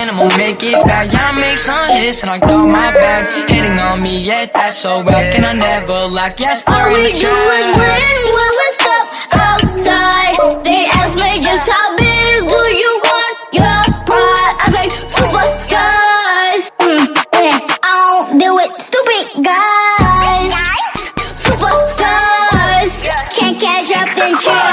and I'ma make it back. Yeah, I make some hits and I got my back. Hating on me, yeah, that's so whack. And I never lack, yeah, all we do is win when we step outside. They ask me just how big do you want your pride. I say superstars. I don't deal with stupid guys. Superstars can't catch up then chill.